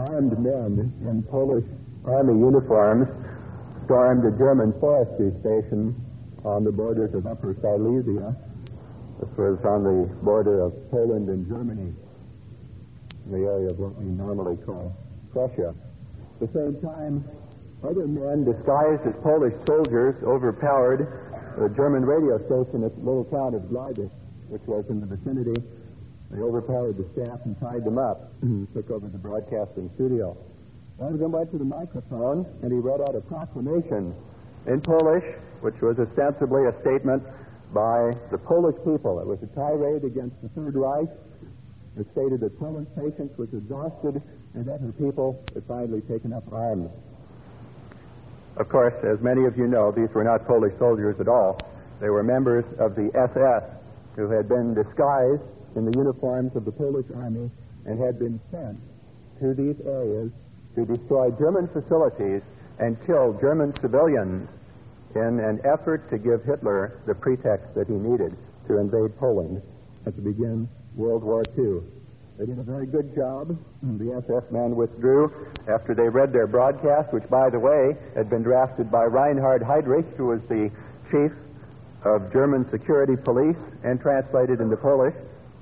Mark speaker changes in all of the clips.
Speaker 1: armed men in Polish army uniforms stormed a German forestry station on the borders of Upper Silesia. This was on the border of Poland and Germany, in the area of what we normally call Prussia. At the same time, other men disguised as Polish soldiers overpowered the German radio station at the little town of Gladych, which was in the vicinity. They overpowered the staff and tied them up, took over the broadcasting studio. One of them went to the microphone, and he read out a proclamation in Polish, which was ostensibly a statement by the Polish people. It was a tirade against the Third Reich. It stated that Poland's patience was exhausted and that her people had finally taken up arms. Of course, as many of you know, these were not Polish soldiers at all. They were members of the SS who had been disguised in the uniforms of the Polish army and had been sent to these areas to destroy German facilities and kill German civilians in an effort to give Hitler the pretext that he needed to invade Poland and to begin World War II. They did a very good job. The SS men withdrew after they read their broadcast, which, by the way, had been drafted by Reinhard Heydrich, who was the chief of German security police, and translated into Polish.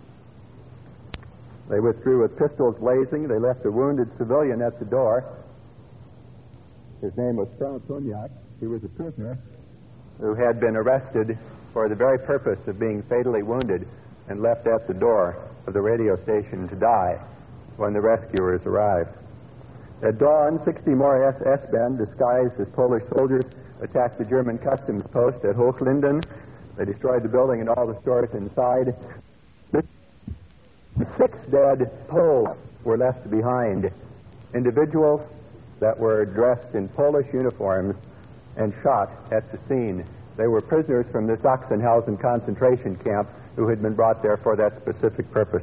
Speaker 1: They withdrew with pistols blazing. They left a wounded civilian at the door. His name was Franz Hunyak. He was a prisoner who had been arrested for the very purpose of being fatally wounded and left at the door of the radio station to die when the rescuers arrived. At dawn, 60 more SS men disguised as Polish soldiers attacked the German customs post at Hochlinden. They destroyed the building and all the stores inside. 6 dead Poles were left behind, individuals that were dressed in Polish uniforms and shot at the scene. They were prisoners from the Sachsenhausen concentration camp who had been brought there for that specific purpose.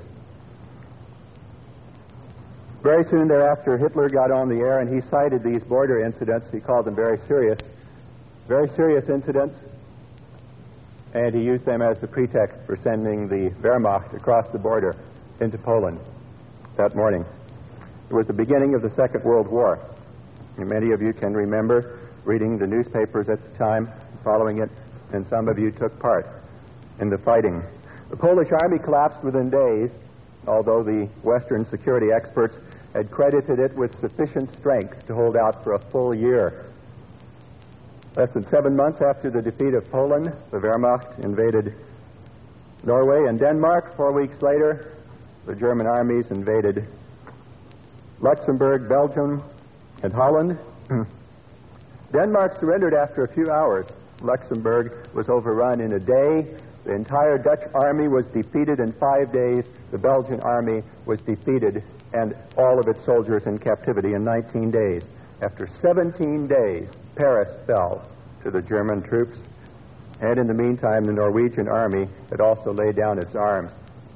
Speaker 1: Very soon thereafter, Hitler got on the air and he cited these border incidents. He called them very serious incidents, and he used them as the pretext for sending the Wehrmacht across the border into Poland that morning. It was the beginning of the Second World War. And many of you can remember reading the newspapers at the time, following it, and some of you took part in the fighting. The Polish army collapsed within days, although the Western security experts had credited it with sufficient strength to hold out for a full year. Less than 7 months after the defeat of Poland, the Wehrmacht invaded Norway and Denmark. 4 weeks later, the German armies invaded Luxembourg, Belgium, and Holland. Denmark surrendered after a few hours. Luxembourg was overrun in a day. The entire Dutch army was defeated in 5 days. The Belgian army was defeated and all of its soldiers in captivity in 19 days. After 17 days, Paris fell to the German troops. And in the meantime, the Norwegian army had also laid down its arms.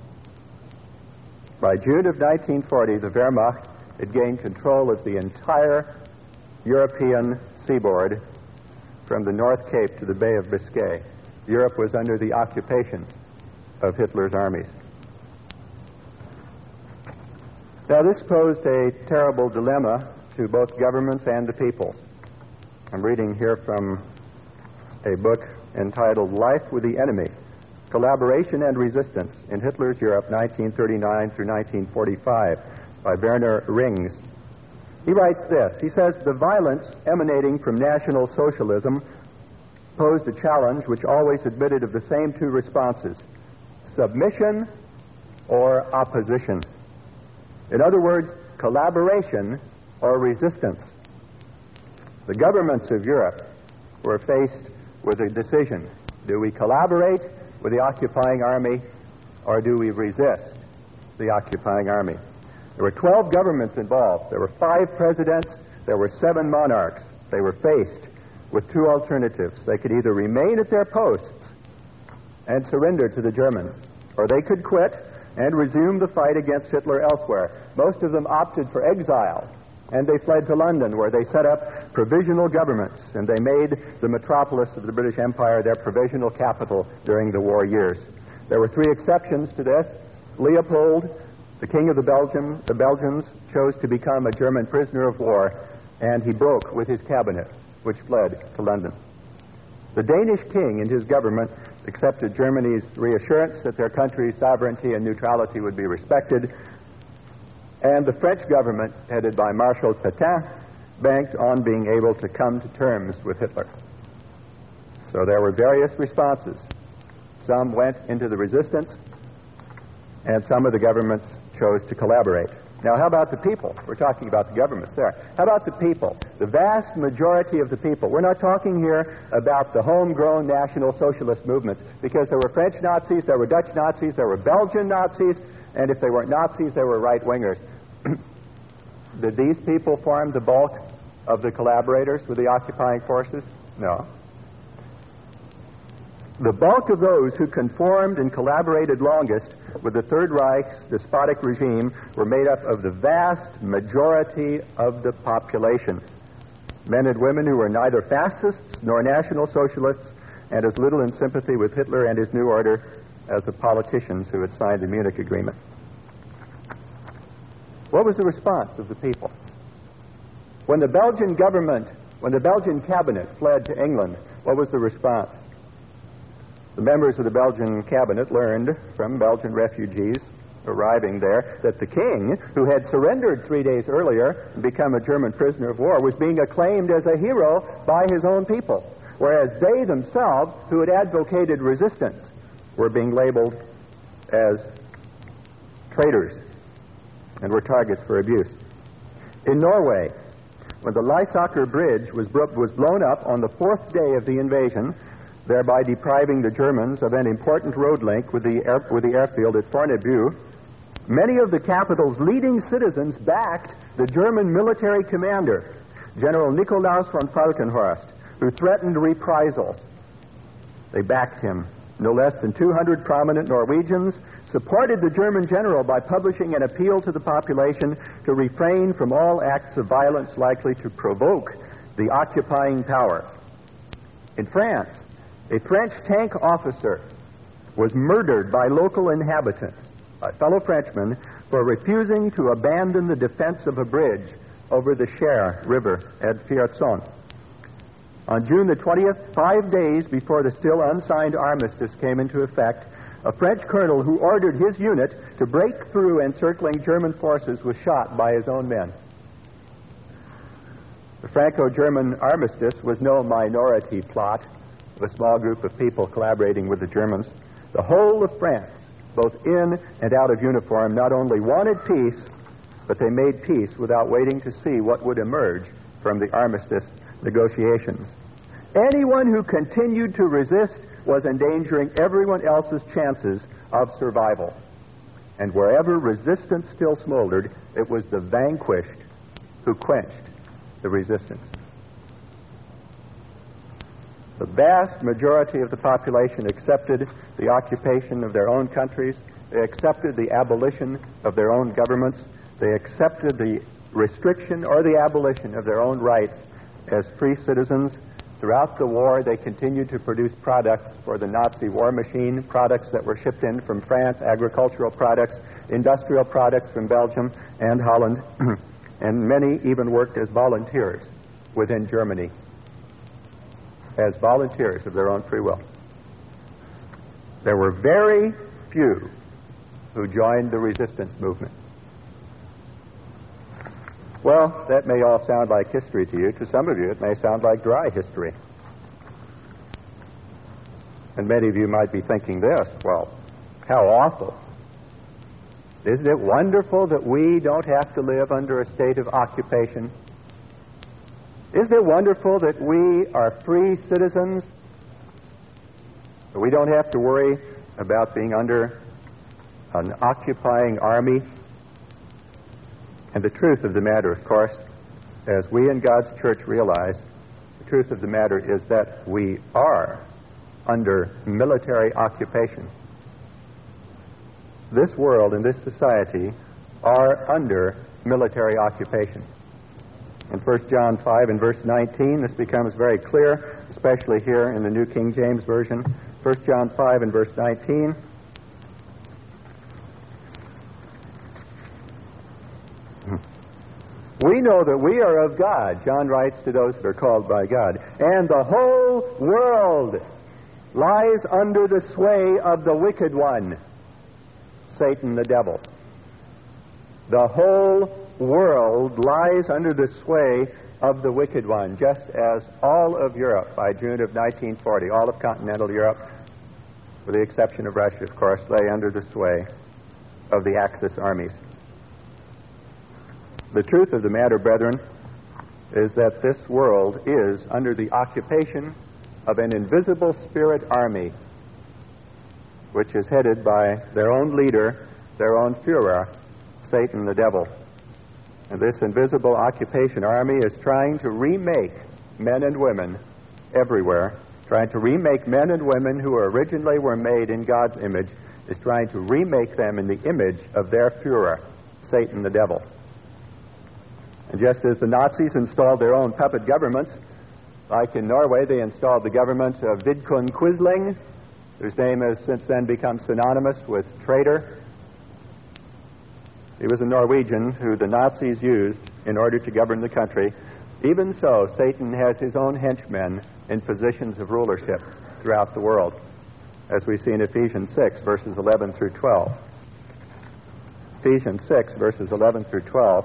Speaker 1: By June of 1940, the Wehrmacht had gained control of the entire European seaboard from the North Cape to the Bay of Biscay. Europe was under the occupation of Hitler's armies. Now, this posed a terrible dilemma to both governments and the peoples. I'm reading here from a book entitled Life with the Enemy, Collaboration and Resistance in Hitler's Europe, 1939 through 1945, by Werner Rings. He writes this. He says, the violence emanating from National Socialism posed a challenge which always admitted of the same two responses, submission or opposition. In other words, collaboration or resistance. The governments of Europe were faced with a decision. Do we collaborate with the occupying army, or do we resist the occupying army? There were 12 governments involved. There were 5 presidents. There were 7 monarchs. They were faced with 2 alternatives. They could either remain at their posts and surrender to the Germans, or they could quit and resume the fight against Hitler elsewhere. Most of them opted for exile, and they fled to London, where they set up provisional governments, and they made the metropolis of the British Empire their provisional capital during the war years. There were 3 exceptions to this. Leopold The king of the Belgians chose to become a German prisoner of war, and he broke with his cabinet, which fled to London. The Danish king and his government accepted Germany's reassurance that their country's sovereignty and neutrality would be respected, and the French government, headed by Marshal Pétain, banked on being able to come to terms with Hitler. So there were various responses. Some went into the resistance, and some of the governments chose to collaborate. Now, how about the people? We're talking about the governments there. How about the people? The vast majority of the people. We're not talking here about the homegrown National Socialist movements, because there were French Nazis, there were Dutch Nazis, there were Belgian Nazis, and if they weren't Nazis, they were right-wingers. Did these people form the bulk of the collaborators with the occupying forces? No. The bulk of those who conformed and collaborated longest with the Third Reich's despotic regime were made up of the vast majority of the population. Men and women who were neither fascists nor National Socialists, and as little in sympathy with Hitler and his new order as the politicians who had signed the Munich Agreement. What was the response of the people? When the Belgian cabinet fled to England, what was the response? The members of the Belgian cabinet learned from Belgian refugees arriving there that the king, who had surrendered 3 days earlier and become a German prisoner of war, was being acclaimed as a hero by his own people, whereas they themselves, who had advocated resistance, were being labeled as traitors and were targets for abuse. In Norway, when the Lysaker Bridge was blown up on the 4th day of the invasion, thereby depriving the Germans of an important road link with the airfield at Fornebu, many of the capital's leading citizens backed the German military commander, General Nikolaus von Falkenhorst, who threatened reprisals. They backed him. No less than 200 prominent Norwegians supported the German general by publishing an appeal to the population to refrain from all acts of violence likely to provoke the occupying power. In France, a French tank officer was murdered by local inhabitants, by fellow Frenchmen, for refusing to abandon the defense of a bridge over the Cher River at Fierzon. On June the 20th, 5 days before the still unsigned armistice came into effect, a French colonel who ordered his unit to break through encircling German forces was shot by his own men. The Franco-German armistice was no minority plot of a small group of people collaborating with the Germans. The whole of France, both in and out of uniform, not only wanted peace, but they made peace without waiting to see what would emerge from the armistice negotiations. Anyone who continued to resist was endangering everyone else's chances of survival. And wherever resistance still smoldered, it was the vanquished who quenched the resistance. The vast majority of the population accepted the occupation of their own countries. They accepted the abolition of their own governments. They accepted the restriction or the abolition of their own rights as free citizens. Throughout the war, they continued to produce products for the Nazi war machine, products that were shipped in from France, agricultural products, industrial products from Belgium and Holland, and many even worked as volunteers within Germany, as volunteers of their own free will. There were very few who joined the resistance movement. Well, that may all sound like history to you. To some of you, it may sound like dry history. And many of you might be thinking this, well, how awful. Isn't it wonderful that we don't have to live under a state of occupation? Isn't it wonderful that we are free citizens? That we don't have to worry about being under an occupying army? And the truth of the matter, of course, as we in God's church realize, the truth of the matter is that we are under military occupation. This world and this society are under military occupation. In 1 John 5 and verse 19, this becomes very clear, especially here in the New King James Version. 1 John 5 and verse 19. We know that we are of God, John writes to those that are called by God, and the whole world lies under the sway of the wicked one, Satan the devil. The whole world lies under the sway of the wicked one, just as all of Europe by June of 1940, all of continental Europe, with the exception of Russia, of course, lay under the sway of the Axis armies. The truth of the matter, brethren, is that this world is under the occupation of an invisible spirit army, which is headed by their own leader, their own Führer, Satan the devil. And this invisible occupation army is trying to remake men and women everywhere, trying to remake men and women who originally were made in God's image, is trying to remake them in the image of their Führer, Satan the devil. And just as the Nazis installed their own puppet governments, like in Norway, they installed the government of Vidkun Quisling, whose name has since then become synonymous with traitor. He was a Norwegian who the Nazis used in order to govern the country. Even so, Satan has his own henchmen in positions of rulership throughout the world, as we see in Ephesians 6, verses 11 through 12. Ephesians 6, verses 11 through 12.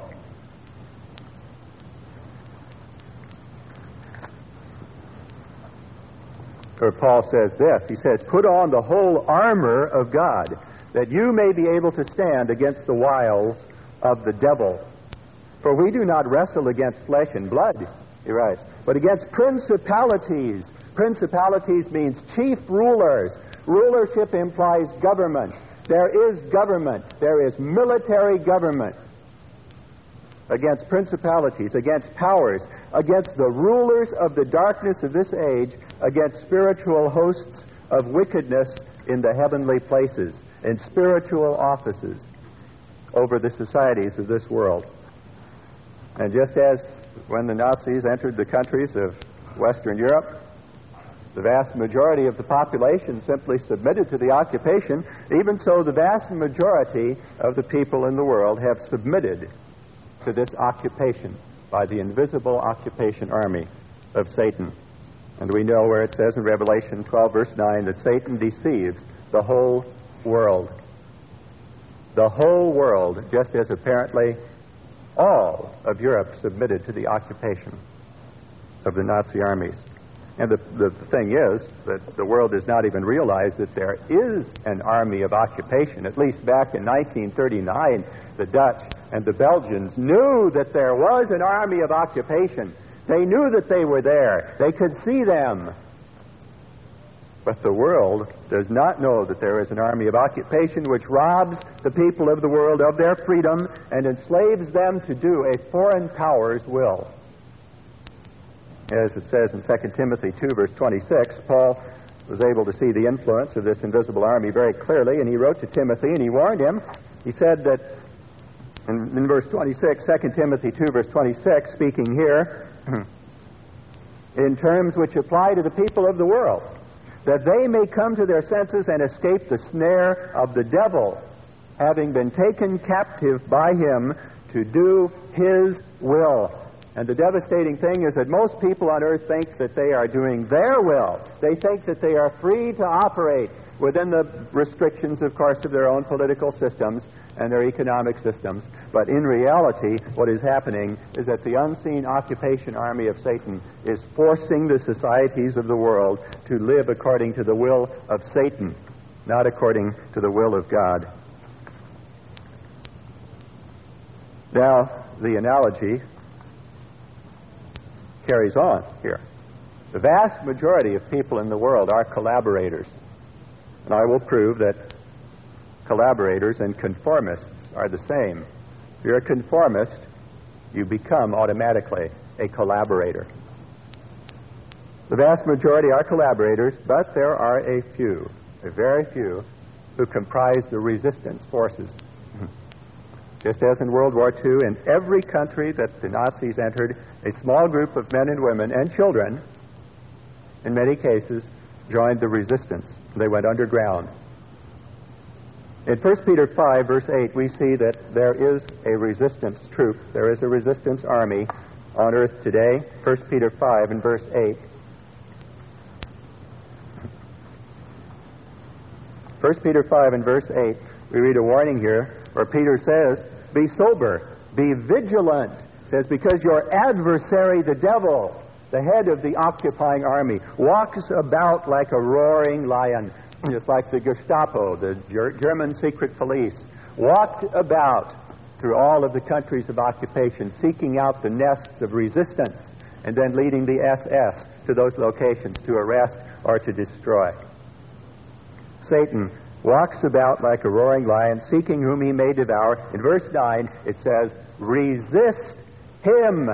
Speaker 1: Where Paul says this, he says, "Put on the whole armor of God, that you may be able to stand against the wiles of the devil. For we do not wrestle against flesh and blood," he writes, "but against principalities." Principalities means chief rulers. Rulership implies government. There is government. There is military government. Against principalities, against powers, against the rulers of the darkness of this age, against spiritual hosts of wickedness in the heavenly places, in spiritual offices over the societies of this world. And just as when the Nazis entered the countries of Western Europe, the vast majority of the population simply submitted to the occupation, even so the vast majority of the people in the world have submitted to this occupation by the invisible occupation army of Satan. And we know where it says in Revelation 12, verse 9, that Satan deceives the whole world. The whole world, just as apparently all of Europe submitted to the occupation of the Nazi armies. And the thing is that the world does not even realize that there is an army of occupation. At least back in 1939, the Dutch and the Belgians knew that there was an army of occupation. They knew that they were there. They could see them. But the world does not know that there is an army of occupation which robs the people of the world of their freedom and enslaves them to do a foreign power's will. As it says in 2 Timothy 2, verse 26, Paul was able to see the influence of this invisible army very clearly, and he wrote to Timothy and he warned him. He said that in verse 26, 2 Timothy 2, verse 26, speaking here, in terms which apply to the people of the world, that they may come to their senses and escape the snare of the devil, having been taken captive by him to do his will. And the devastating thing is that most people on earth think that they are doing their will. They think that they are free to operate within the restrictions, of course, of their own political systems and their economic systems. But in reality, what is happening is that the unseen occupation army of Satan is forcing the societies of the world to live according to the will of Satan, not according to the will of God. Now, the analogy carries on here. The vast majority of people in the world are collaborators. And I will prove that collaborators and conformists are the same. If you're a conformist, you become automatically a collaborator. The vast majority are collaborators, but there are a few, a very few, who comprise the resistance forces. Just as in World War II, in every country that the Nazis entered, a small group of men and women and children, in many cases, joined the resistance. They went underground. In 1 Peter 5, verse 8, we see that there is a resistance troop. There is a resistance army on earth today. 1 Peter 5 and verse 8. 1 Peter 5 and verse 8, we read a warning here where Peter says, be sober, be vigilant. It says, because your adversary, the devil, the head of the occupying army, walks about like a roaring lion, just like the Gestapo, the German secret police, walked about through all of the countries of occupation, seeking out the nests of resistance, and then leading the SS to those locations to arrest or to destroy. Satan walks about like a roaring lion, seeking whom he may devour. In verse 9, it says, resist him.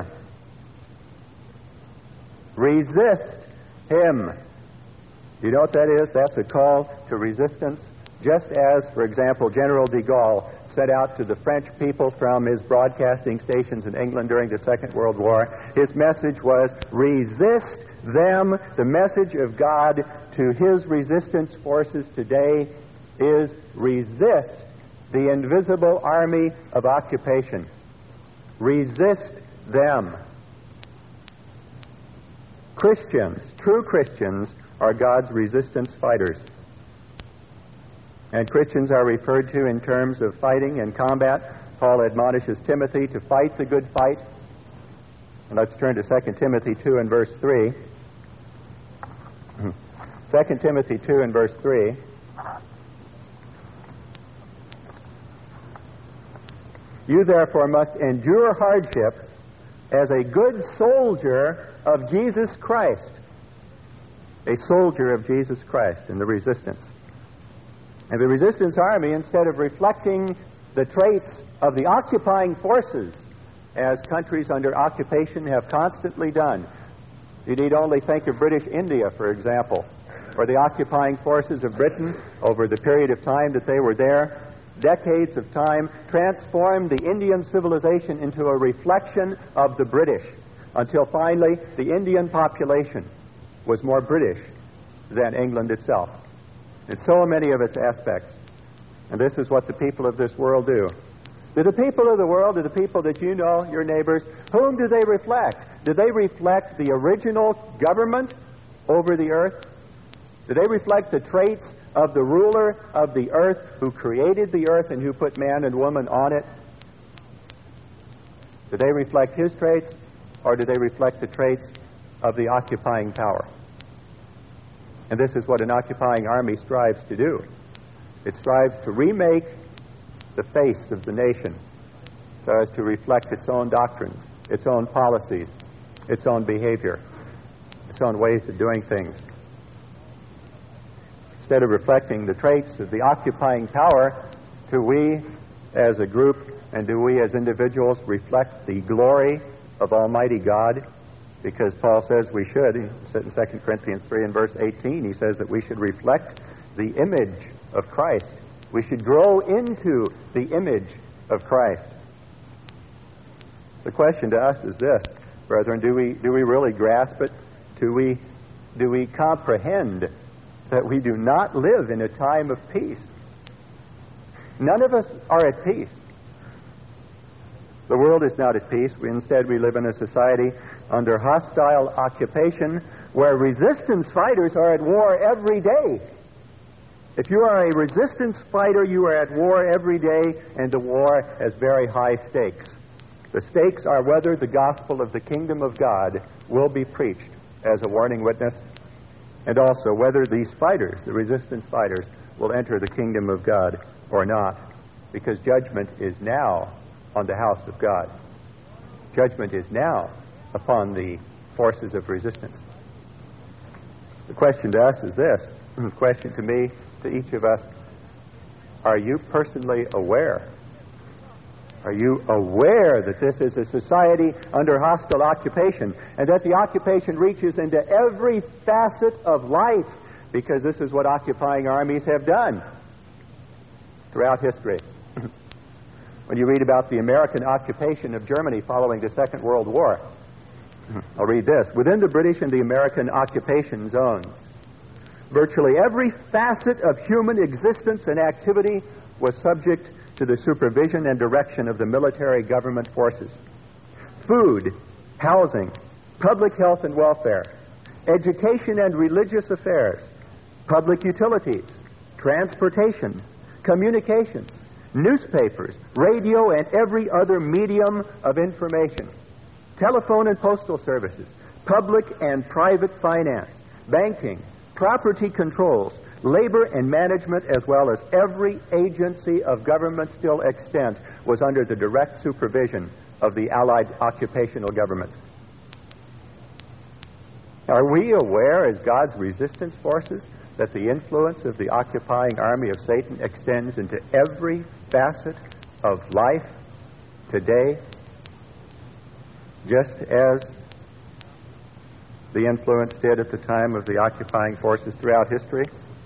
Speaker 1: Resist him. Do you know what that is? That's a call to resistance. Just as, for example, General de Gaulle set out to the French people from his broadcasting stations in England during the Second World War, his message was, resist them. The message of God to his resistance forces today is, resist the invisible army of occupation. Resist them. Christians, true Christians, are God's resistance fighters. And Christians are referred to in terms of fighting and combat. Paul admonishes Timothy to fight the good fight. And let's turn to 2 Timothy 2 and verse 3. 2 Timothy 2 and verse 3. You therefore must endure hardship as a good soldier of Jesus Christ. A soldier of Jesus Christ in the resistance. And the resistance army, instead of reflecting the traits of the occupying forces, as countries under occupation have constantly done. You need only think of British India, for example, or the occupying forces of Britain over the period of time that they were there. Decades of time transformed the Indian civilization into a reflection of the British, until finally the Indian population was more British than England itself in so many of its aspects. And this is what the people of this world do. Do the people of the world, do the people that you know, your neighbors, whom do they reflect? Do they reflect the original government over the earth? Do they reflect the traits of the ruler of the earth who created the earth and who put man and woman on it? Do they reflect his traits, or do they reflect the traits of the occupying power? And this is what an occupying army strives to do. It strives to remake the face of the nation so as to reflect its own doctrines, its own policies, its own behavior, its own ways of doing things. Instead of reflecting the traits of the occupying power, do we as a group and do we as individuals reflect the glory of Almighty God? Because Paul says we should. He said in 2 Corinthians 3 and verse 18, he says that we should reflect the image of Christ. We should grow into the image of Christ. The question to us is this, brethren, do we really grasp it? Do we comprehend that we do not live in a time of peace? None of us are at peace. The world is not at peace. Instead, we live in a society under hostile occupation where resistance fighters are at war every day. If you are a resistance fighter, you are at war every day, and the war has very high stakes. The stakes are whether the gospel of the kingdom of God will be preached as a warning witness, and also whether these fighters, the resistance fighters, will enter the kingdom of God or not, because judgment is now on the house of God. Judgment is now upon the forces of resistance. The question to us is this, the question to me, to each of us, are you personally aware? Are you aware that this is a society under hostile occupation, and that the occupation reaches into every facet of life, because this is what occupying armies have done throughout history? When you read about the American occupation of Germany following the Second World War, I'll read this. Within the British and the American occupation zones, virtually every facet of human existence and activity was subject to the supervision and direction of the military government forces. Food, housing, public health and welfare, education and religious affairs, public utilities, transportation, communications, newspapers, radio, and every other medium of information, telephone and postal services, public and private finance, banking, property controls, labor and management, as well as every agency of government still extant, was under the direct supervision of the Allied occupational governments. Are we aware, as God's resistance forces, that the influence of the occupying army of Satan extends into every facet of life today, just as the influence did at the time of the occupying forces throughout history?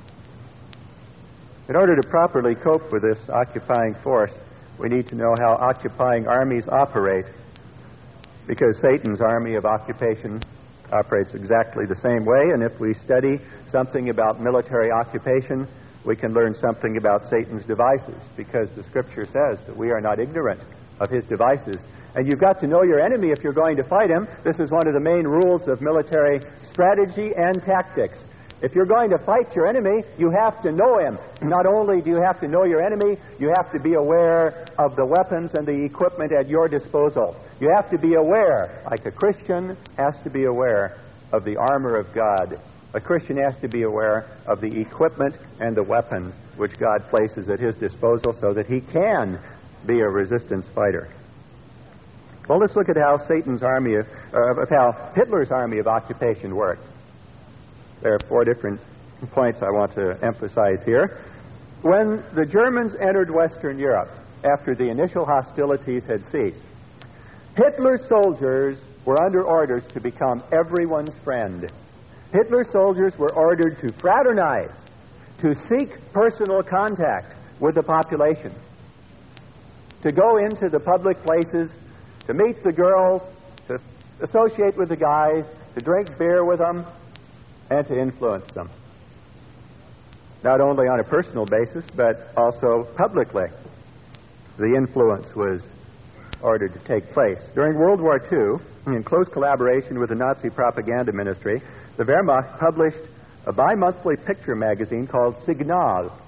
Speaker 1: In order to properly cope with this occupying force, we need to know how occupying armies operate, because Satan's army of occupation operates exactly the same way, and if we study something about military occupation, we can learn something about Satan's devices, because the Scripture says that we are not ignorant of his devices. And you've got to know your enemy if you're going to fight him. This is one of the main rules of military strategy and tactics. If you're going to fight your enemy, you have to know him. Not only do you have to know your enemy, you have to be aware of the weapons and the equipment at your disposal. You have to be aware, like a Christian has to be aware of the armor of God. A Christian has to be aware of the equipment and the weapons which God places at his disposal so that he can be a resistance fighter. Well, let's look at how Satan's army of how Hitler's army of occupation worked. There are 4 different points I want to emphasize here. When the Germans entered Western Europe, after the initial hostilities had ceased, Hitler's soldiers were under orders to become everyone's friend. Hitler's soldiers were ordered to fraternize, to seek personal contact with the population, to go into the public places, to meet the girls, to associate with the guys, to drink beer with them, and to influence them. Not only on a personal basis, but also publicly. The influence was ordered to take place. During World War II, in close collaboration with the Nazi propaganda ministry, the Wehrmacht published a bi-monthly picture magazine called Signal.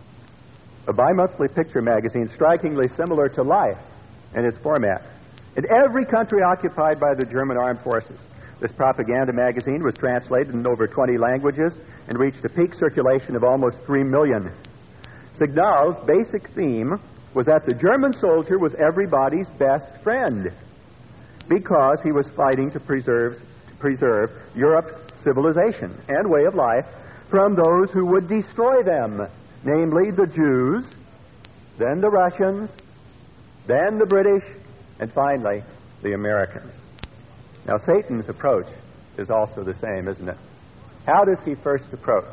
Speaker 1: A bi-monthly picture magazine strikingly similar to Life in its format. In every country occupied by the German armed forces, this propaganda magazine was translated in over 20 languages and reached a peak circulation of almost 3 million. Signal's basic theme was that the German soldier was everybody's best friend because he was fighting to preserve Europe's civilization and way of life from those who would destroy them, namely the Jews, then the Russians, then the British, and finally the Americans. Now, Satan's approach is also the same, isn't it? How does he first approach?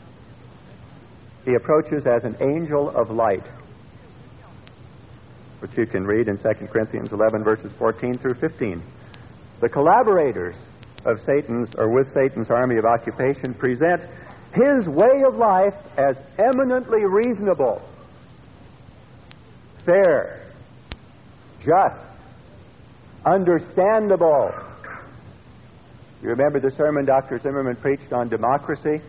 Speaker 1: He approaches as an angel of light, which you can read in 2 Corinthians 11, verses 14 through 15. The collaborators of with Satan's army of occupation present his way of life as eminently reasonable, fair, just, understandable. You remember the sermon Dr. Zimmerman preached on democracy?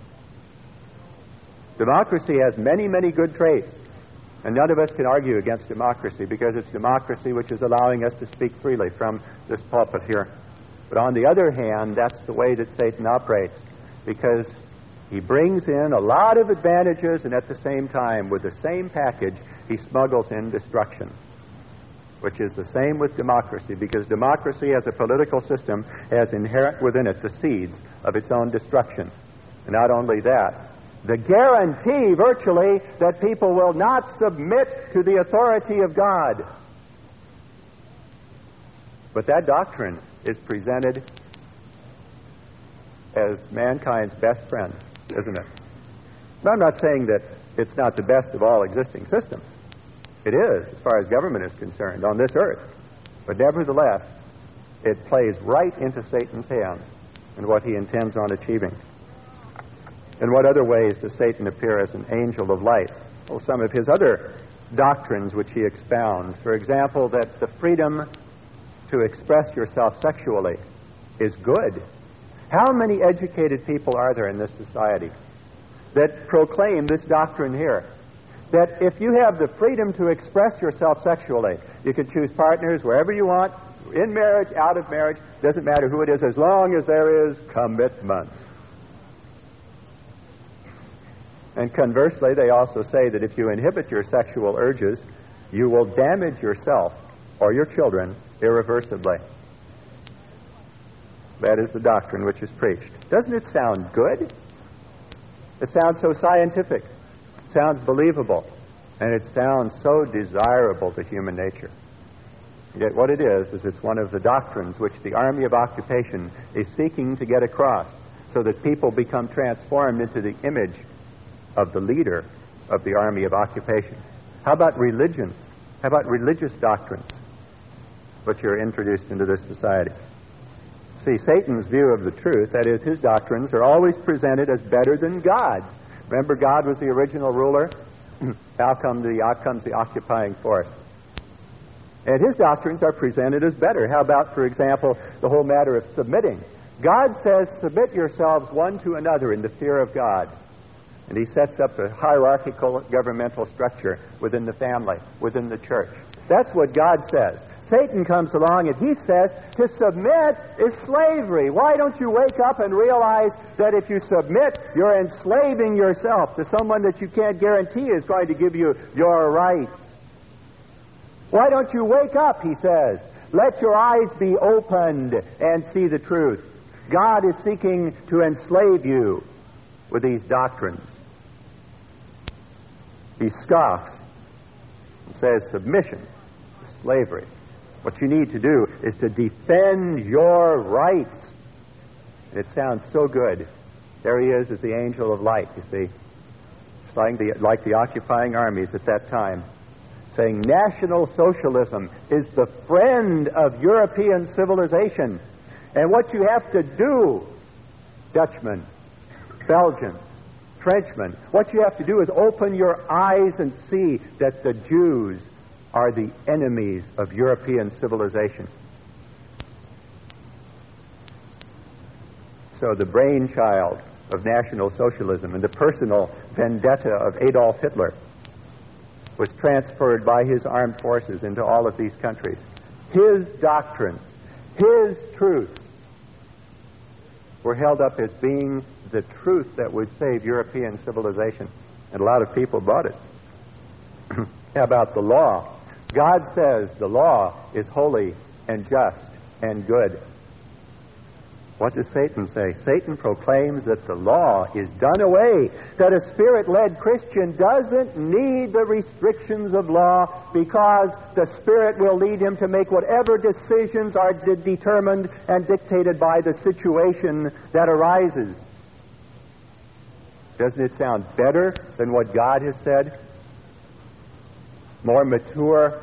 Speaker 1: Democracy has many, many good traits, and none of us can argue against democracy because it's democracy which is allowing us to speak freely from this pulpit here. But on the other hand, that's the way that Satan operates, because he brings in a lot of advantages, and at the same time, with the same package, he smuggles in destruction, which is the same with democracy, because democracy as a political system has inherent within it the seeds of its own destruction. And not only that, the guarantee virtually that people will not submit to the authority of God. But that doctrine is presented as mankind's best friend, isn't it? Now, I'm not saying that it's not the best of all existing systems. It is, as far as government is concerned, on this earth. But nevertheless, it plays right into Satan's hands and what he intends on achieving. In what other ways does Satan appear as an angel of light? some of his other doctrines which he expounds. For example, that the freedom to express yourself sexually is good. How many educated people are there in this society that proclaim this doctrine here? That if you have the freedom to express yourself sexually, you can choose partners wherever you want, in marriage, out of marriage, doesn't matter who it is, as long as there is commitment. And conversely, they also say that if you inhibit your sexual urges, you will damage yourself or your children irreversibly. That is the doctrine which is preached. Doesn't it sound good? It sounds so scientific. It sounds believable. And it sounds so desirable to human nature. Yet what it is it's one of the doctrines which the Army of Occupation is seeking to get across so that people become transformed into the image of the leader of the Army of Occupation. How about religion? How about religious doctrines which are introduced into this society? See, Satan's view of the truth, that is, his doctrines, are always presented as better than God's. Remember, God was the original ruler? Out comes the occupying force. And his doctrines are presented as better. How about, for example, the whole matter of submitting? God says, submit yourselves one to another in the fear of God. And he sets up a hierarchical governmental structure within the family, within the church. That's what God says. Satan comes along and he says to submit is slavery. Why don't you wake up and realize that if you submit, you're enslaving yourself to someone that you can't guarantee is going to give you your rights? Why don't you wake up, he says. Let your eyes be opened and see the truth. God is seeking to enslave you with these doctrines. He scoffs and says submission is slavery. What you need to do is to defend your rights. And it sounds so good. There he is as the angel of light, you see. It's like the occupying armies at that time, saying National Socialism is the friend of European civilization. And what you have to do, Dutchmen, Belgians, Frenchmen, what you have to do is open your eyes and see that the Jews are the enemies of European civilization. So the brainchild of National Socialism and the personal vendetta of Adolf Hitler was transferred by his armed forces into all of these countries. His doctrines, his truths were held up as being the truth that would save European civilization. And a lot of people bought it. How about the law? God says the law is holy and just and good. What does Satan say? Satan proclaims that the law is done away, that a Spirit-led Christian doesn't need the restrictions of law because the Spirit will lead him to make whatever decisions are determined and dictated by the situation that arises. Doesn't it sound better than what God has said? More mature?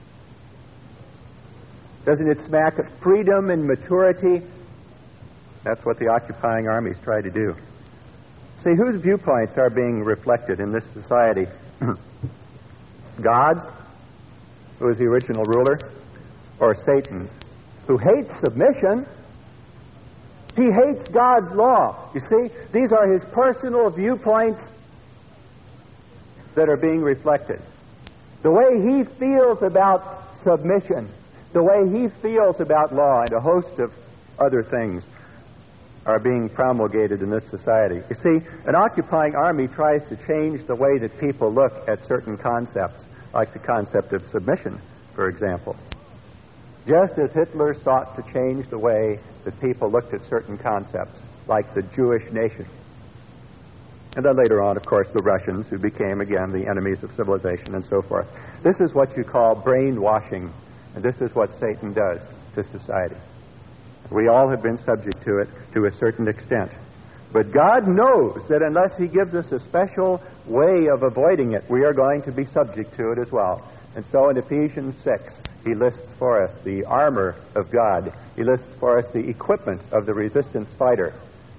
Speaker 1: Doesn't it smack of freedom and maturity? That's what the occupying armies try to do. See, whose viewpoints are being reflected in this society? God's, who is the original ruler, or Satan's, who hates submission? He hates God's law. You see, these are his personal viewpoints that are being reflected. The way he feels about submission, the way he feels about law, and a host of other things are being promulgated in this society. You see, an occupying army tries to change the way that people look at certain concepts, like the concept of submission, for example. Just as Hitler sought to change the way that people looked at certain concepts, like the Jewish nation. And then later on, of course, the Russians, who became, again, the enemies of civilization and so forth. This is what you call brainwashing, and this is what Satan does to society. We all have been subject to it to a certain extent. But God knows that unless he gives us a special way of avoiding it, we are going to be subject to it as well. And so in Ephesians 6, he lists for us the armor of God. He lists for us the equipment of the resistance fighter.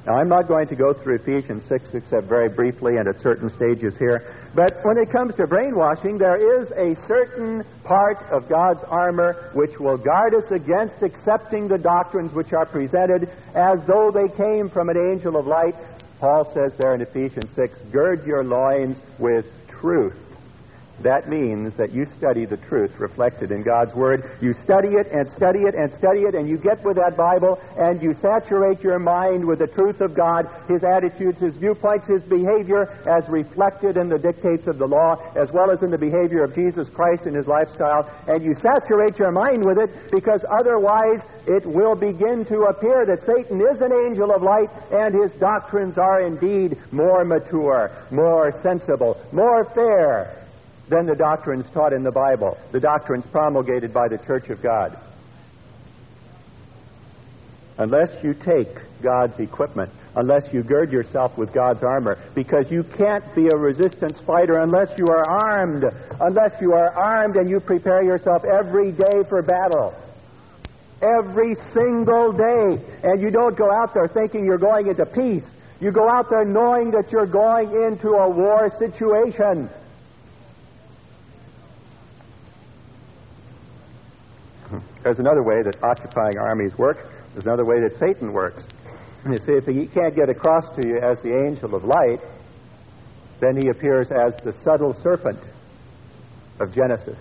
Speaker 1: Now, I'm not going to go through Ephesians 6 except very briefly and at certain stages here. But when it comes to brainwashing, there is a certain part of God's armor which will guard us against accepting the doctrines which are presented as though they came from an angel of light. Paul says there in Ephesians 6, gird your loins with truth. That means that you study the truth reflected in God's Word. You study it and study it and study it, and you get with that Bible, and you saturate your mind with the truth of God, His attitudes, His viewpoints, His behavior as reflected in the dictates of the law, as well as in the behavior of Jesus Christ and His lifestyle. And you saturate your mind with it, because otherwise it will begin to appear that Satan is an angel of light, and his doctrines are indeed more mature, more sensible, more fair than the doctrines taught in the Bible, the doctrines promulgated by the Church of God. Unless you take God's equipment, unless you gird yourself with God's armor, because you can't be a resistance fighter unless you are armed, and you prepare yourself every day for battle. Every single day. And you don't go out there thinking you're going into peace. You go out there knowing that you're going into a war situation. There's another way that occupying armies work. There's another way that Satan works. You see, if he can't get across to you as the angel of light, then he appears as the subtle serpent of Genesis.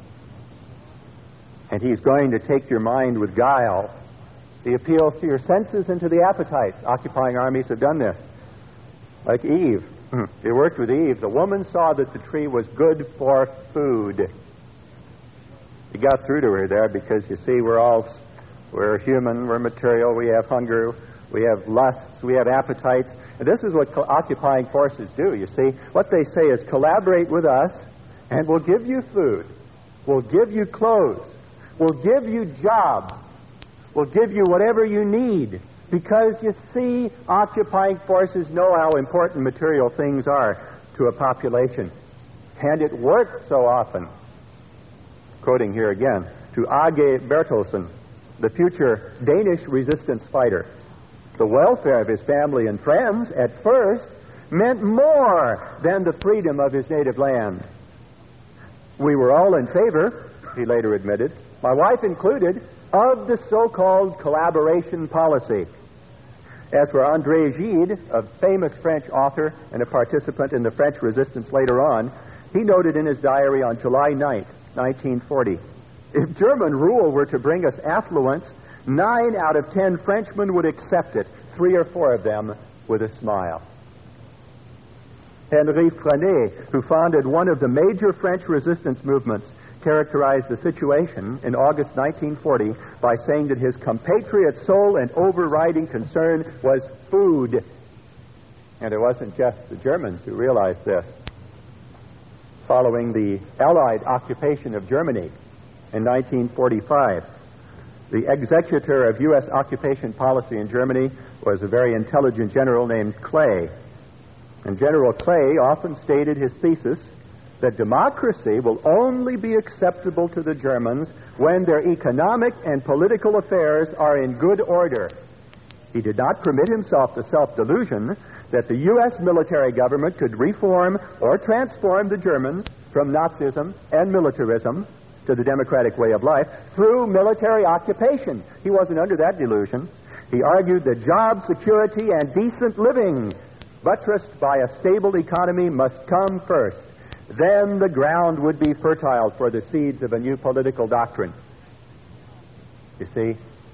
Speaker 1: And he's going to take your mind with guile. He appeals to your senses and to the appetites. Occupying armies have done this. Like Eve. He worked with Eve. The woman saw that the tree was good for food. He got through to her there because, you see, we're human, we're material, we have hunger, we have lusts, we have appetites. And this is what occupying forces do, you see. What they say is collaborate with us and we'll give you food, we'll give you clothes, we'll give you jobs, we'll give you whatever you need. Because, you see, occupying forces know how important material things are to a population. And it works so often. Quoting here again, to Age Bertelsen, the future Danish resistance fighter. The welfare of his family and friends, at first, meant more than the freedom of his native land. We were all in favor, he later admitted, my wife included, of the so-called collaboration policy. As for André Gide, a famous French author and a participant in the French resistance later on, he noted in his diary on July 9th, 1940, if German rule were to bring us affluence, 9 out of 10 Frenchmen would accept it, 3 or 4 of them with a smile. Henri Frenet, who founded one of the major French resistance movements, characterized the situation in August 1940 by saying that his compatriot's sole and overriding concern was food. And it wasn't just the Germans who realized this. Following the Allied occupation of Germany in 1945, the executor of U.S. occupation policy in Germany was a very intelligent general named Clay. And General Clay often stated his thesis that democracy will only be acceptable to the Germans when their economic and political affairs are in good order. He did not permit himself the self-delusion that the U.S. military government could reform or transform the Germans from Nazism and militarism to the democratic way of life through military occupation. He wasn't under that delusion. He argued that job security and decent living, buttressed by a stable economy, must come first. Then the ground would be fertile for the seeds of a new political doctrine. You see,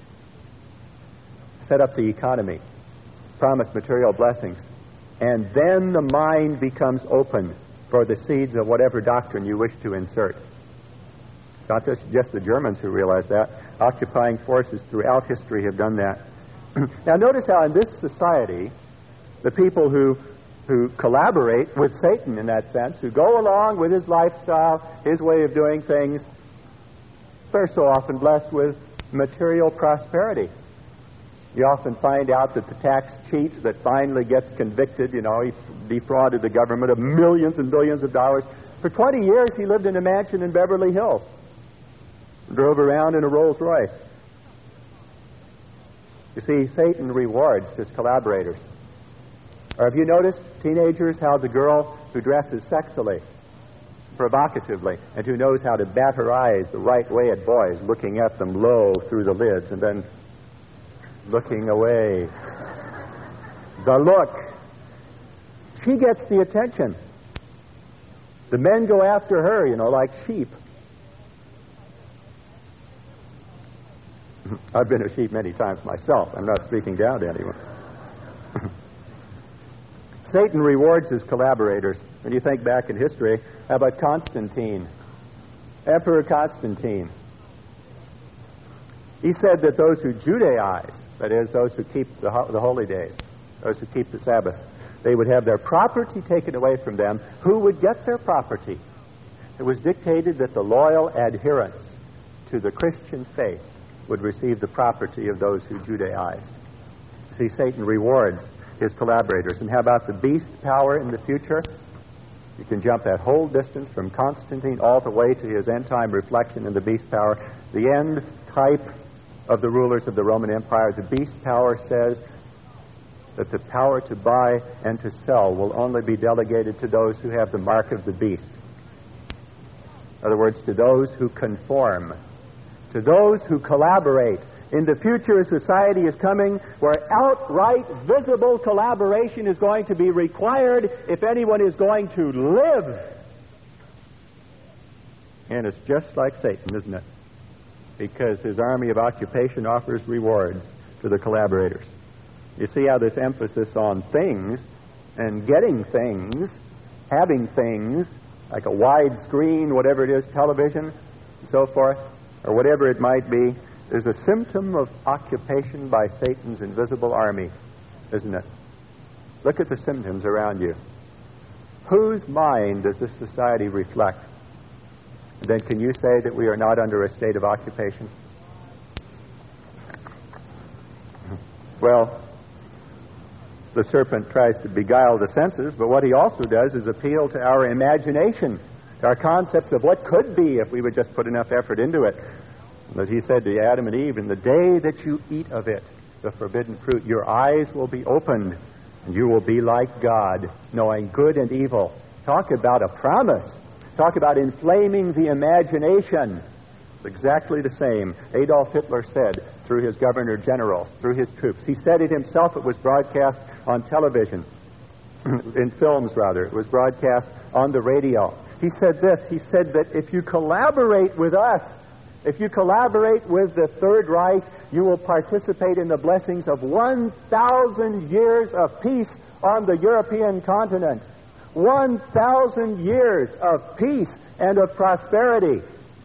Speaker 1: set up the economy, promise material blessings, and then the mind becomes open for the seeds of whatever doctrine you wish to insert. It's not just the Germans who realize that. Occupying forces throughout history have done that. Now notice how in this society, the people who collaborate with Satan in that sense, who go along with his lifestyle, his way of doing things, they're so often blessed with material prosperity. You often find out that the tax cheat that finally gets convicted, he defrauded the government of millions and billions of dollars. For 20 years, he lived in a mansion in Beverly Hills, drove around in a Rolls Royce. You see, Satan rewards his collaborators. Or have you noticed, teenagers, how the girl who dresses sexily, provocatively, and who knows how to bat her eyes the right way at boys, looking at them low through the lids and then looking away. The look. She gets the attention. The men go after her, like sheep. I've been a sheep many times myself. I'm not speaking down to anyone. Satan rewards his collaborators. When you think back in history, how about Constantine? Emperor Constantine. He said that those who Judaize, that is, those who keep the holy days, those who keep the Sabbath, they would have their property taken away from them. Who would get their property? It was dictated that the loyal adherents to the Christian faith would receive the property of those who Judaize. See, Satan rewards his collaborators. And how about the beast power in the future? You can jump that whole distance from Constantine all the way to his end-time reflection in the beast power. The end type of the rulers of the Roman Empire, the beast power says that the power to buy and to sell will only be delegated to those who have the mark of the beast. In other words, to those who conform, to those who collaborate. In the future, a society is coming where outright, visible collaboration is going to be required if anyone is going to live. And it's just like Satan, isn't it? Because his army of occupation offers rewards to the collaborators. You see how this emphasis on things and getting things, having things, like a wide screen, whatever it is, television, and so forth, or whatever it might be, is a symptom of occupation by Satan's invisible army, isn't it? Look at the symptoms around you. Whose mind does this society reflect? And then can you say that we are not under a state of occupation? Well, the serpent tries to beguile the senses, but what he also does is appeal to our imagination, to our concepts of what could be if we would just put enough effort into it. As he said to Adam and Eve, in the day that you eat of it, the forbidden fruit, your eyes will be opened, and you will be like God, knowing good and evil. Talk about a promise. Talk about inflaming the imagination. It's exactly the same Adolf Hitler said through his governor generals, through his troops. He said it himself. It was broadcast on television, in films rather. It was broadcast on the radio. He said this. He said that if you collaborate with us, if you collaborate with the Third Reich, you will participate in the blessings of 1,000 years of peace on the European continent. 1,000 years of peace and of prosperity.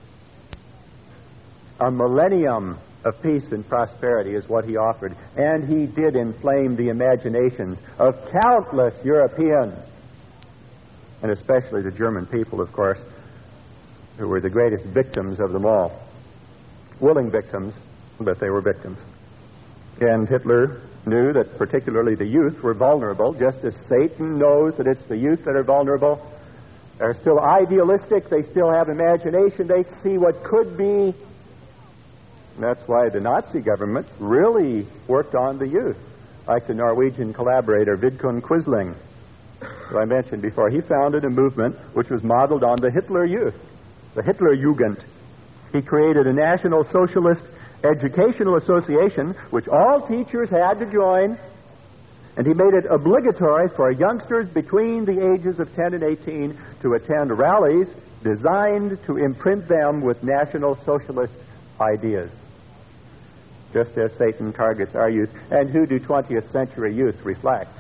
Speaker 1: A millennium of peace and prosperity is what he offered. And he did inflame the imaginations of countless Europeans, and especially the German people, of course, who were the greatest victims of them all. Willing victims, but they were victims. And Hitler knew that particularly the youth were vulnerable, just as Satan knows that it's the youth that are vulnerable. They're still idealistic. They still have imagination. They see what could be. And that's why the Nazi government really worked on the youth, like the Norwegian collaborator Vidkun Quisling, who I mentioned before. He founded a movement which was modeled on the Hitler Youth, the Hitler Jugend. He created a National Socialist Educational Association, which all teachers had to join, and he made it obligatory for youngsters between the ages of 10 and 18 to attend rallies designed to imprint them with National Socialist ideas, just as Satan targets our youth. And who do 20th century youth reflect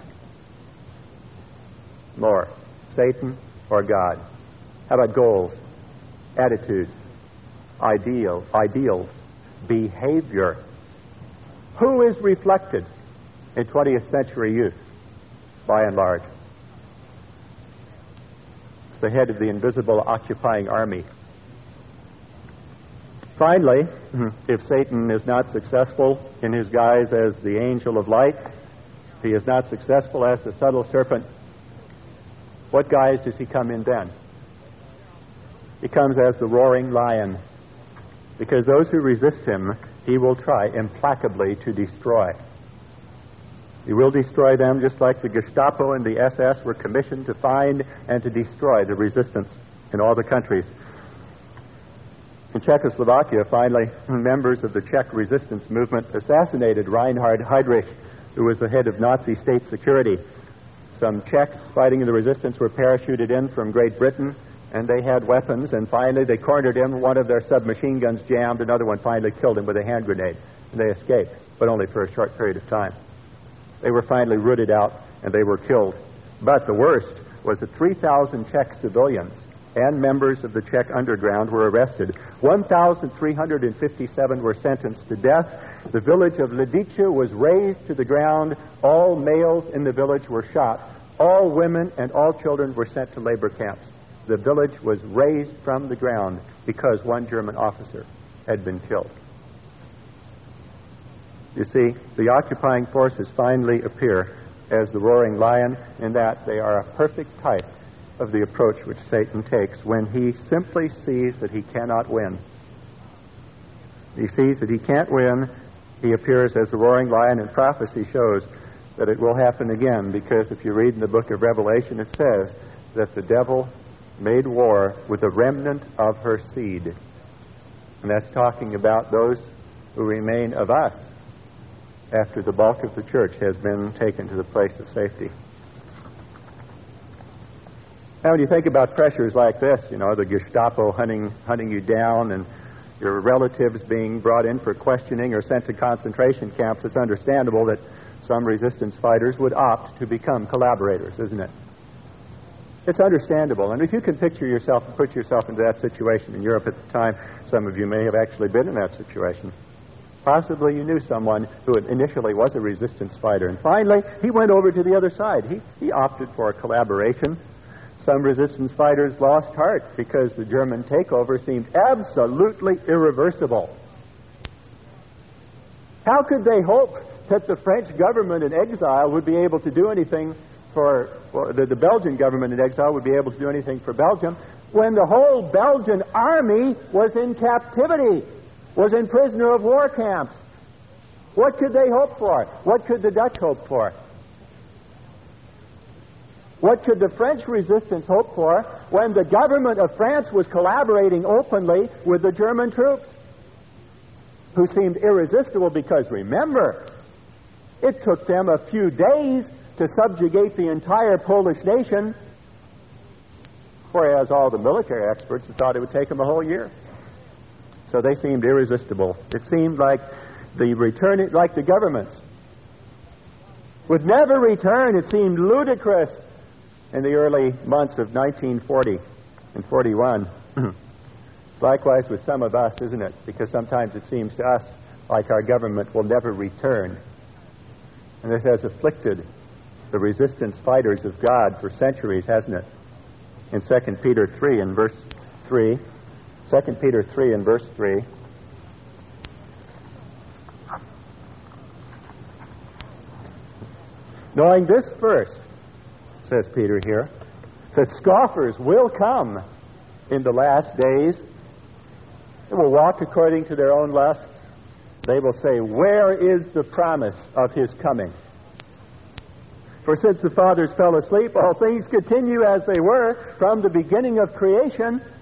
Speaker 1: more, Satan or God? How about goals, attitudes, ideals, behavior? Who is reflected in 20th century youth, by and large? It's the head of the invisible occupying army. Finally, if Satan is not successful in his guise as the angel of light, if he is not successful as the subtle serpent, what guise does he come in then? He comes as the roaring lion. because those who resist him, he will try implacably to destroy. He will destroy them just like the Gestapo and the SS were commissioned to find and to destroy the resistance in all the countries. In Czechoslovakia, finally, members of the Czech resistance movement assassinated Reinhard Heydrich, who was the head of Nazi state security. Some Czechs fighting in the resistance were parachuted in from Great Britain, and they had weapons, and finally they cornered him. One of their submachine guns jammed, another one finally killed him with a hand grenade. And they escaped, but only for a short period of time. They were finally rooted out, and they were killed. But the worst was that 3,000 Czech civilians and members of the Czech underground were arrested. 1,357 were sentenced to death. The village of Lidice was razed to the ground. All males in the village were shot. All women and all children were sent to labor camps. The village was razed from the ground because one German officer had been killed. You see, the occupying forces finally appear as the roaring lion in that they are a perfect type of the approach which Satan takes when he simply sees that he cannot win. He sees that he can't win. He appears as the roaring lion, and prophecy shows that it will happen again, because if you read in the book of Revelation, it says that the devil made war with a remnant of her seed. And that's talking about those who remain of us after the bulk of the church has been taken to the place of safety. Now, when you think about pressures like this, the Gestapo hunting you down and your relatives being brought in for questioning or sent to concentration camps, it's understandable that some resistance fighters would opt to become collaborators, isn't it? It's understandable. And if you can picture yourself and put yourself into that situation in Europe at the time, some of you may have actually been in that situation. Possibly you knew someone who initially was a resistance fighter, and finally he went over to the other side. He opted for a collaboration. Some resistance fighters lost heart because the German takeover seemed absolutely irreversible. How could they hope that the French government in exile would be able to do anything or the Belgian government in exile would be able to do anything for Belgium when the whole Belgian army was in captivity, was in prisoner of war camps? What could they hope for? What could the Dutch hope for? What could the French resistance hope for when the government of France was collaborating openly with the German troops, who seemed irresistible because, remember, it took them a few days to subjugate the entire Polish nation, whereas all the military experts thought it would take them a whole year. So they seemed irresistible. It seemed like the governments would never return. It seemed ludicrous in the early months of 1940 and 41. It's likewise with some of us, isn't it? Because sometimes it seems to us like our government will never return. And this has afflicted the resistance fighters of God for centuries, hasn't it? In 2 Peter 3 and verse 3, 2 Peter 3 and verse 3, knowing this first, says Peter here, that scoffers will come in the last days. They will walk according to their own lusts. They will say, where is the promise of his coming? For since the fathers fell asleep, all things continue as they were from the beginning of creation.